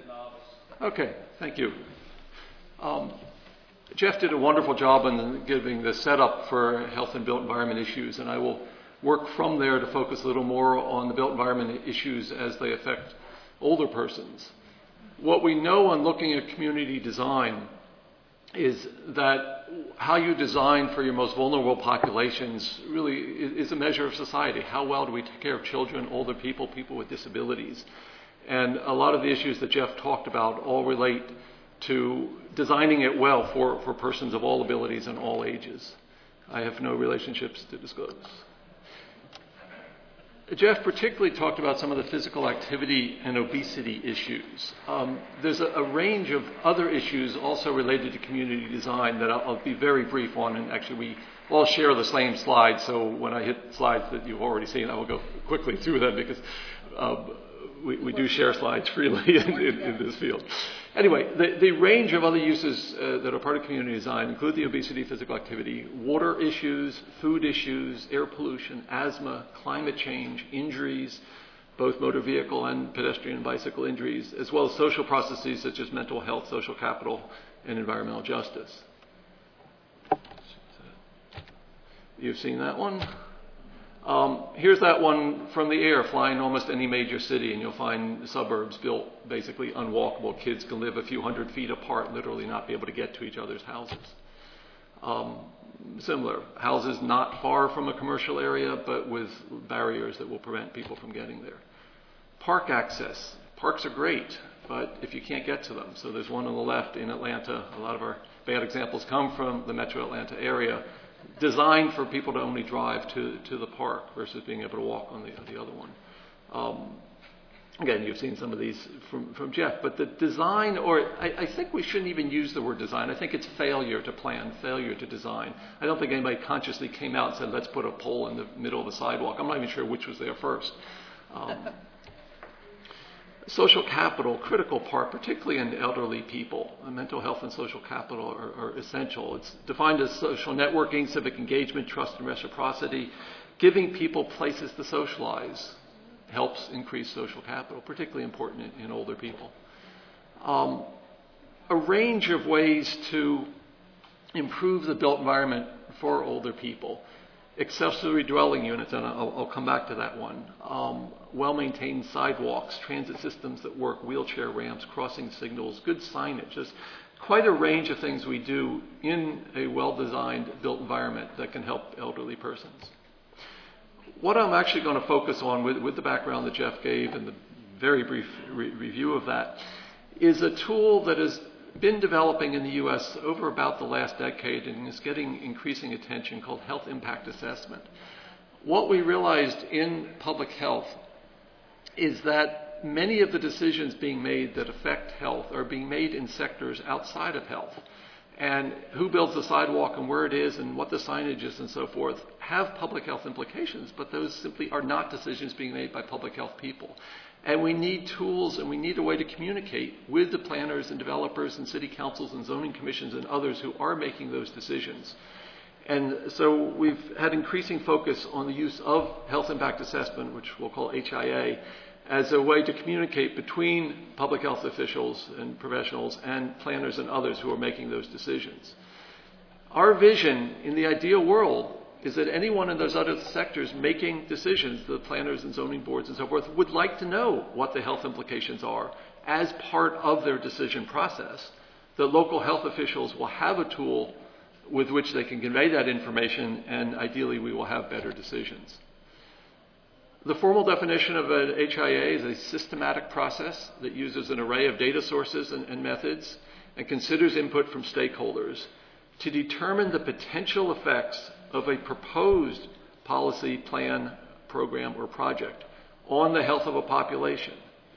Okay, thank you. Jeff did a wonderful job in giving the setup for health and built environment issues, and I will work from there to focus a little more on the built environment issues as they affect older persons. What we know on looking at community design is that how you design for your most vulnerable populations really is a measure of society. How well do we take care of children, older people, people with disabilities? And a lot of the issues that Jeff talked about all relate to designing it well for persons of all abilities and all ages. I have no relationships to disclose. Jeff particularly talked about some of the physical activity and obesity issues. There's a range of other issues also related to community design that I'll be very brief on, and actually we all share the same slides, so when I hit slides that you've already seen, I will go quickly through them because we do share slides freely in this field. Anyway, the range of other uses that are part of community design include the obesity, physical activity, water issues, food issues, air pollution, asthma, climate change, injuries, both motor vehicle and pedestrian and bicycle injuries, as well as social processes such as mental health, social capital, and environmental justice. You've seen that one? Here's that one from the air, flying almost any major city, and you'll find suburbs built basically unwalkable. Kids can live a few hundred feet apart, literally not be able to get to each other's houses. Similar, houses not far from a commercial area, but with barriers that will prevent people from getting there. Park access. Parks are great, but if you can't get to them. So there's one on the left in Atlanta. A lot of our bad examples come from the metro Atlanta area, designed for people to only drive to the park versus being able to walk on the other one. Again, you've seen some of these from Jeff, but the design, or I think we shouldn't even use the word design. I think it's failure to plan, failure to design. I don't think anybody consciously came out and said, let's put a pole in the middle of the sidewalk. I'm not even sure which was there first. Social capital, critical part, particularly in elderly people. Mental health and social capital are essential. It's defined as social networking, civic engagement, trust and reciprocity. Giving people places to socialize helps increase social capital, particularly important in older people. A range of ways to improve the built environment for older people. Accessory dwelling units, and I'll come back to that one. Well-maintained sidewalks, transit systems that work, wheelchair ramps, crossing signals, good signage. There's quite a range of things we do in a well-designed built environment that can help elderly persons. What I'm actually going to focus on with the background that Jeff gave and the very brief review of that is a tool that has been developing in the U.S. over about the last decade and is getting increasing attention, called health impact assessment. What we realized in public health is that many of the decisions being made that affect health are being made in sectors outside of health. And who builds the sidewalk and where it is and what the signage is and so forth have public health implications, but those simply are not decisions being made by public health people. And we need tools and we need a way to communicate with the planners and developers and city councils and zoning commissions and others who are making those decisions. And so we've had increasing focus on the use of health impact assessment, which we'll call HIA, as a way to communicate between public health officials and professionals and planners and others who are making those decisions. Our vision in the ideal world is that anyone in those other sectors making decisions, the planners and zoning boards and so forth, would like to know what the health implications are as part of their decision process. The local health officials will have a tool with which they can convey that information, and ideally we will have better decisions. The formal definition of an HIA is a systematic process that uses an array of data sources and methods and considers input from stakeholders to determine the potential effects of a proposed policy, plan, program, or project on the health of a population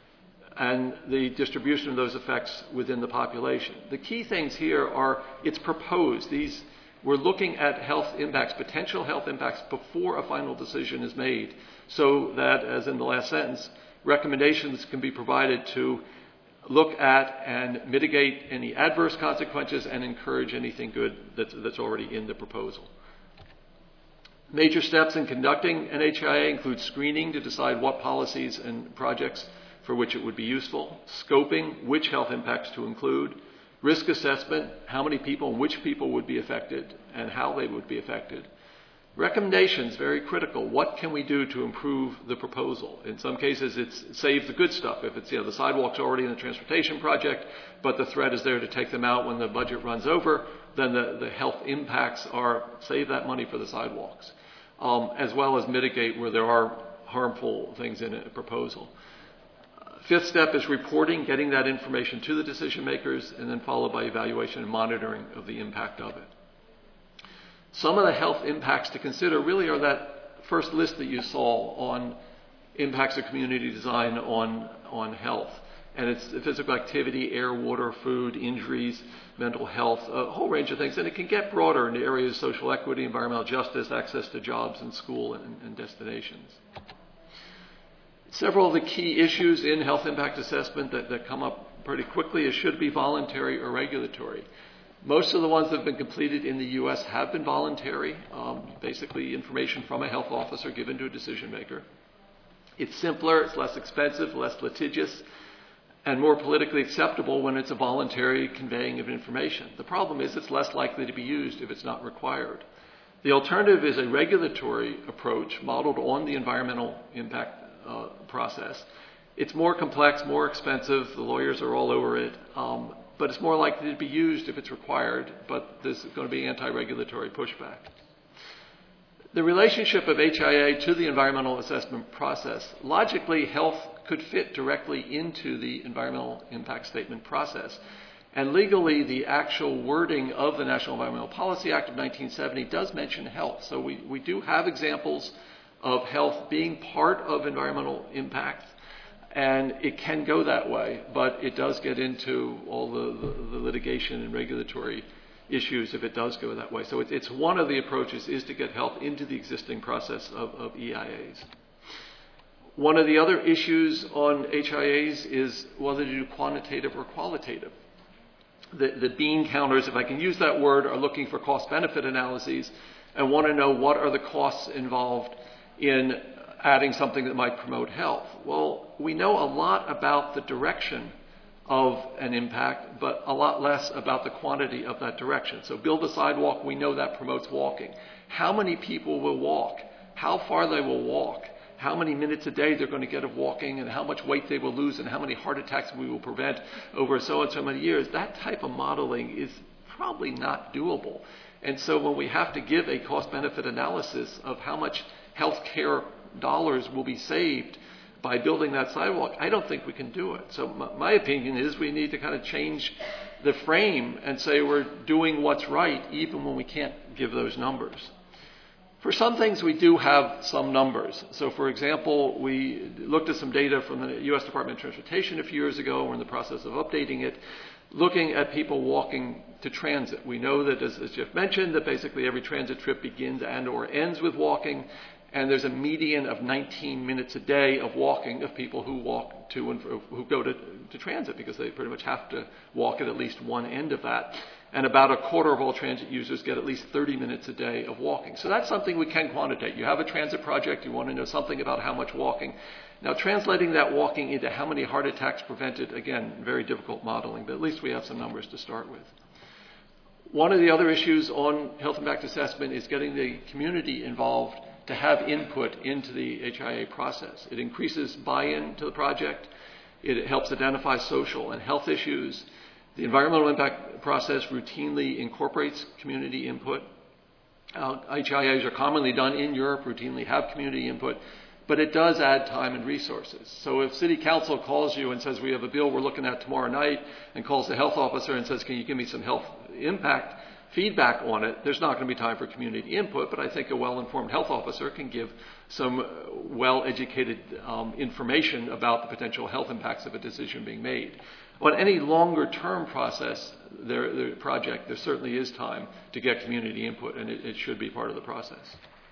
and the distribution of those effects within the population. The key things here are it's proposed. We're looking at health impacts, potential health impacts, before a final decision is made, so that, as in the last sentence, recommendations can be provided to look at and mitigate any adverse consequences and encourage anything good that's already in the proposal. Major steps in conducting an HIA include screening to decide what policies and projects for which it would be useful, scoping, which health impacts to include, risk assessment, how many people and which people would be affected and how they would be affected. Recommendations, very critical. What can we do to improve the proposal? In some cases, it's save the good stuff. If it's, the sidewalk's already in the transportation project, but the threat is there to take them out when the budget runs over, then the health impacts are save that money for the sidewalks, as well as mitigate where there are harmful things in a proposal. Fifth step is reporting, getting that information to the decision makers, and then followed by evaluation and monitoring of the impact of it. Some of the health impacts to consider really are that first list that you saw on impacts of community design on health. And it's physical activity, air, water, food, injuries, mental health, a whole range of things. And it can get broader into areas of social equity, environmental justice, access to jobs and school and destinations. Several of the key issues in health impact assessment that come up pretty quickly is should be voluntary or regulatory. Most of the ones that have been completed in the U.S. have been voluntary, basically information from a health officer given to a decision maker. It's simpler, it's less expensive, less litigious, and more politically acceptable when it's a voluntary conveying of information. The problem is it's less likely to be used if it's not required. The alternative is a regulatory approach modeled on the environmental impact process. It's more complex, more expensive, the lawyers are all over it, but it's more likely to be used if it's required, but there's going to be anti-regulatory pushback. The relationship of HIA to the environmental assessment process, logically, health could fit directly into the environmental impact statement process. And legally, the actual wording of the National Environmental Policy Act of 1970 does mention health. So we do have examples of health being part of environmental impact, and it can go that way, but it does get into all the litigation and regulatory issues if it does go that way. So it's one of the approaches is to get health into the existing process of EIAs. One of the other issues on HIAs is whether to do quantitative or qualitative. The bean counters, if I can use that word, are looking for cost-benefit analyses and want to know what are the costs involved in adding something that might promote health. Well, we know a lot about the direction of an impact, but a lot less about the quantity of that direction. So build a sidewalk, we know that promotes walking. How many people will walk? How far they will walk? How many minutes a day they're going to get of walking, and how much weight they will lose, and how many heart attacks we will prevent over so and so many years. That type of modeling is probably not doable. And so when we have to give a cost-benefit analysis of how much healthcare dollars will be saved by building that sidewalk, I don't think we can do it. So my opinion is we need to kind of change the frame and say we're doing what's right even when we can't give those numbers. For some things, we do have some numbers. So, for example, we looked at some data from the U.S. Department of Transportation a few years ago. We're in the process of updating it, looking at people walking to transit. We know that, as Jeff mentioned, that basically every transit trip begins and or ends with walking, and there's a median of 19 minutes a day of walking of people who walk to and who go to transit, because they pretty much have to walk at least one end of that. And about a quarter of all transit users get at least 30 minutes a day of walking. So that's something we can quantitate. You have a transit project, you want to know something about how much walking. Now, translating that walking into how many heart attacks prevented, again, very difficult modeling, but at least we have some numbers to start with. One of the other issues on health impact assessment is getting the community involved to have input into the HIA process. It increases buy-in to the project. It helps identify social and health issues. The environmental impact process routinely incorporates community input. HIAs are commonly done in Europe, routinely have community input, but it does add time and resources. So if City Council calls you and says, we have a bill we're looking at tomorrow night, and calls the health officer and says, can you give me some health impact feedback on it, there's not going to be time for community input, but I think a well-informed health officer can give some well-educated information about the potential health impacts of a decision being made. On any longer-term process, the project, there certainly is time to get community input, and it should be part of the process.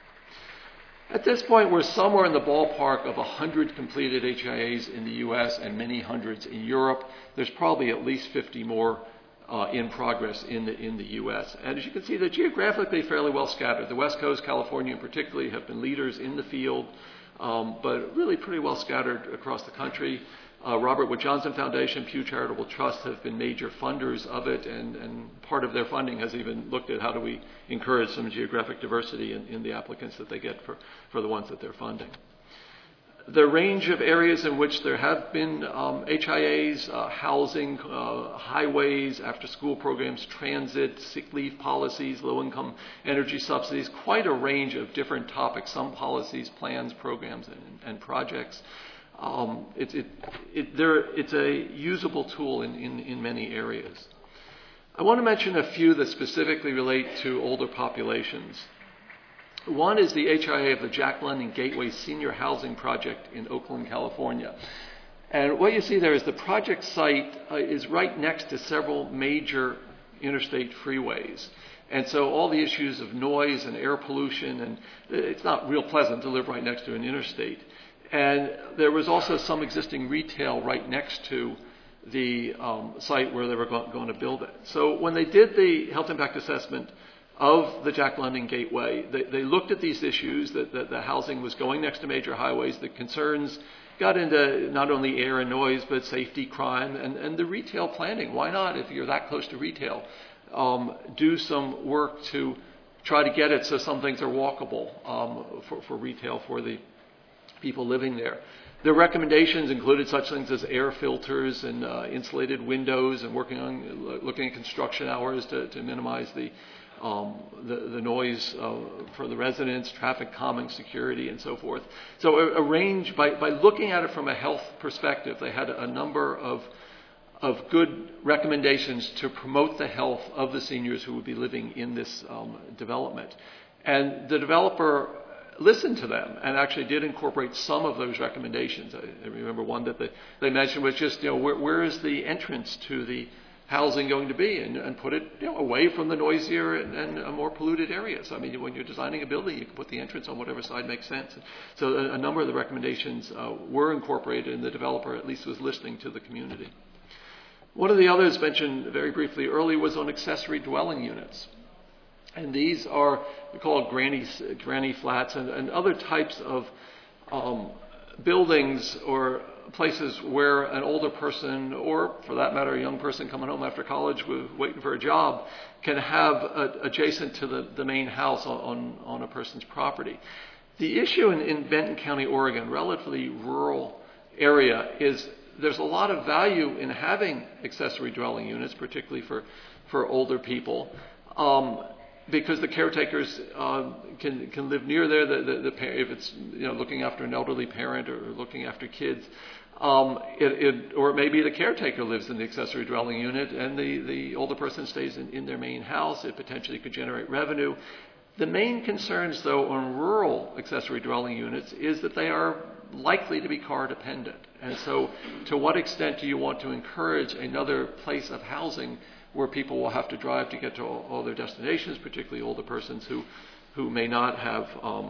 At this point, we're somewhere in the ballpark of 100 completed HIAs in the U.S. and many hundreds in Europe. There's probably at least 50 more in progress in the U.S. And as you can see, they're geographically fairly well scattered. The West Coast, California particularly, have been leaders in the field, but really pretty well scattered across the country. Robert Wood Johnson Foundation, Pew Charitable Trust have been major funders of it, and part of their funding has even looked at how do we encourage some geographic diversity in the applicants that they get for the ones that they're funding. The range of areas in which there have been HIAs, housing, highways, after-school programs, transit, sick leave policies, low-income energy subsidies, quite a range of different topics, some policies, plans, programs, and projects. It's a usable tool in many areas. I want to mention a few that specifically relate to older populations. One is the HIA of the Jack London Gateway Senior Housing Project in Oakland, California. And what you see there is the project site is right next to several major interstate freeways. And so all the issues of noise and air pollution, and it's not real pleasant to live right next to an interstate. And there was also some existing retail right next to the site where they were going to build it. So when they did the health impact assessment of the Jack London Gateway, they looked at these issues, that the housing was going next to major highways, the concerns got into not only air and noise, but safety, crime, and the retail planning. Why not, if you're that close to retail, do some work to try to get it so some things are walkable for retail for the people living there. Their recommendations included such things as air filters and insulated windows, and looking at construction hours to minimize the noise for the residents, traffic calming, security, and so forth. So a range, by looking at it from a health perspective, they had a number of good recommendations to promote the health of the seniors who would be living in this development. And the developer listened to them and actually did incorporate some of those recommendations. I remember one that they mentioned was just, where is the entrance to the housing going to be, and put it away from the noisier and more polluted areas. I mean, when you're designing a building, you can put the entrance on whatever side makes sense. So a number of the recommendations were incorporated, and the developer at least was listening to the community. One of the others mentioned very briefly earlier was on accessory dwelling units. And these are called granny flats and other types of buildings or places where an older person, or for that matter a young person coming home after college waiting for a job, can have adjacent to the main house on a person's property. The issue in Benton County, Oregon, relatively rural area, is there's a lot of value in having accessory dwelling units, particularly for older people, because the caretakers can live near there. If it's looking after an elderly parent or looking after kids, or maybe the caretaker lives in the accessory dwelling unit and the older person stays in their main house. It potentially could generate revenue. The main concerns, though, on rural accessory dwelling units is that they are likely to be car dependent. And so to what extent do you want to encourage another place of housing where people will have to drive to get to all their destinations, particularly older persons who may not have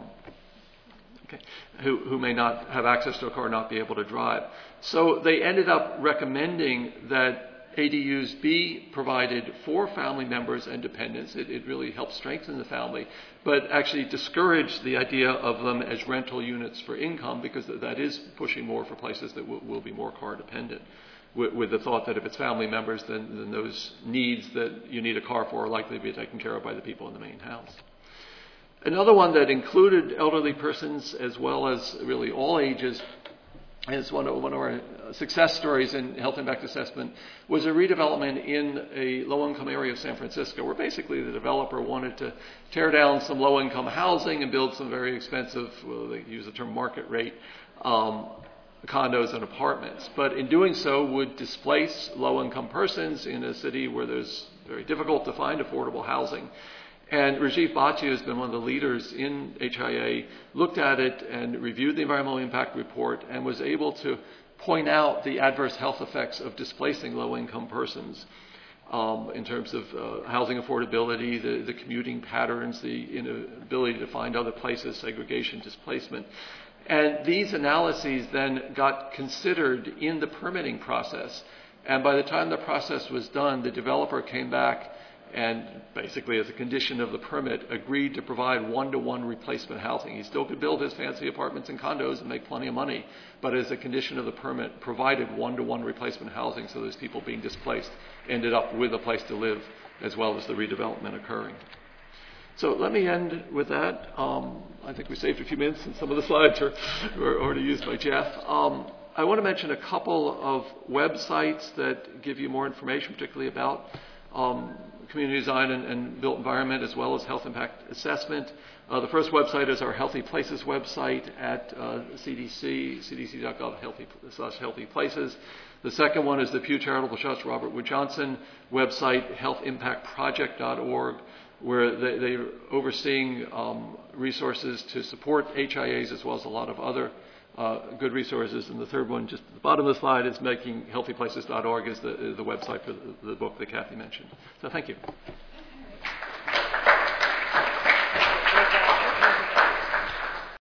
who may not have access to a car, not be able to drive. So they ended up recommending that ADUs be provided for family members and dependents. It really helps strengthen the family, but actually discourage the idea of them as rental units for income, because that is pushing more for places that will be more car dependent, with the thought that if it's family members, then those needs that you need a car for are likely to be taken care of by the people in the main house. Another one that included elderly persons as well as really all ages, as one of our success stories in health impact assessment, was a redevelopment in a low-income area of San Francisco, where basically the developer wanted to tear down some low-income housing and build some very expensive, well, they use the term market rate, condos and apartments. But in doing so would displace low-income persons in a city where there's very difficult to find affordable housing. And Rajiv Bhatia has been one of the leaders in HIA, looked at it and reviewed the environmental impact report and was able to point out the adverse health effects of displacing low-income persons in terms of housing affordability, the commuting patterns, the inability to find other places, segregation, displacement. And these analyses then got considered in the permitting process. And by the time the process was done, the developer came back and basically as a condition of the permit agreed to provide one-to-one replacement housing. He still could build his fancy apartments and condos and make plenty of money, but as a condition of the permit provided one-to-one replacement housing so those people being displaced ended up with a place to live as well as the redevelopment occurring. So let me end with that. I think we saved a few minutes and some of the slides were already used by Jeff. I want to mention a couple of websites that give you more information, particularly about community design and built environment, as well as health impact assessment. The first website is our Healthy Places website at CDC, cdc.gov /healthy places. The second one is the Pew Charitable Trust Robert Wood Johnson website, healthimpactproject.org, where they're overseeing resources to support HIAs as well as a lot of other good resources. And the third one, just at the bottom of the slide, is healthyplaces.org is the website for the book that Kathy mentioned. So thank you.